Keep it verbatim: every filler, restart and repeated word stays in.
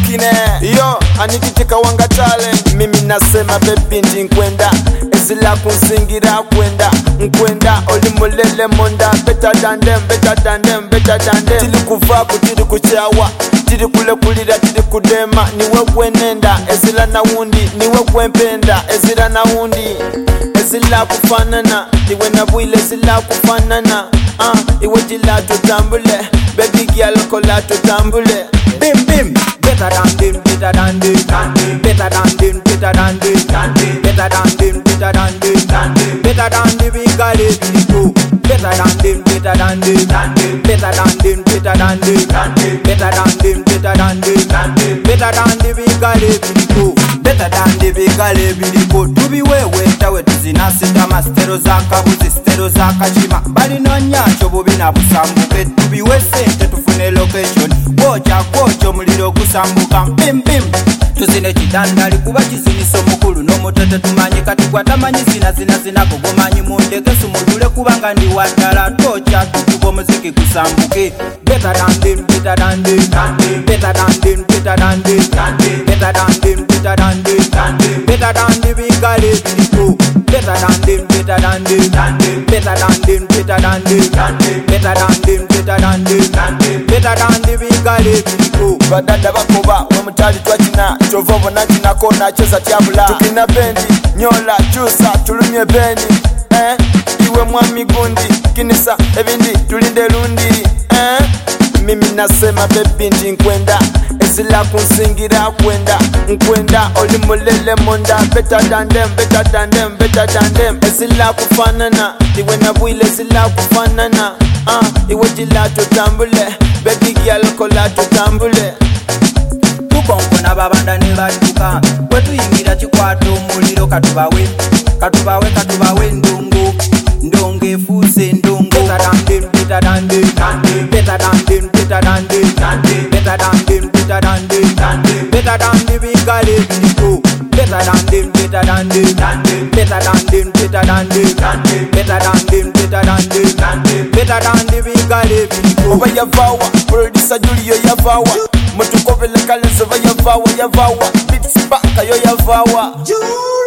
kine yo anikicheka wanga talent. Mimi nasema baby ndi nkwenda ezila kunsingira kwenda nkwenda oli mulele monda better than them better than them better than them. Tili kuva kutili kuchawa tili kule kulira tili kudema niwe kwenenda ezila na wundi niwe kwempenda ezila na wundi ezila kufanana iwe na bwile ezila kufanana ah uh, iwe jila tutambule baby girl kola tutambule bim bim better than them better than them better than them better than them better than them better than them better than the big galley people better than them better than them better than them better than them better than them better than them better than the big galley people better than the big galley people. Tubi wewe tawe tuzinasita mastero zaka buzi stero zaka chima bali no nyacho bubi na busambuke tubi wesente tufune location boja kocho muliro kusambuka bim bim tuzine chidandali kuba chisiniso mukulu no mutete tumanyi kati gwatamanyi zina zina zina kugomanyi mundeke sumudule kubanga ndi wadala tocha tukubo muziki kusambuke better than them better than them better than them better than them better than them better than them better than the big galley people better than them better than them better than them better than them better than them better than them better than the big galley people. Badada bakoba wamutali twachina chovovo na china kona cheza tiabula tukina bendi nyola chusa tulumye bendi eh iwe mwami gundi kinisa ebindi tulinde lundi eh mimi nasema baby ndi nkwenda ezila kunsingira kwenda nkwenda oli mulele monda better than them better than them better than them ezila kufanana iwe na bwile ezila kufanana ah uh, iwe jila tutambule baby girl kola tutambule tukonkona babanda ne batuka wetuyingira chikwato muliro katubawe katubawe katubawe ndongo ndonge fuse ndongo better than them better than them better than them better than them better than them better than them better than the big galley people better than them better than them better than them better than them better than them better than them better than the big galley people. Oba yavawa producer Julio yavawa mutukovele kalenzo yavawa yavawa beats baka yo yavawa.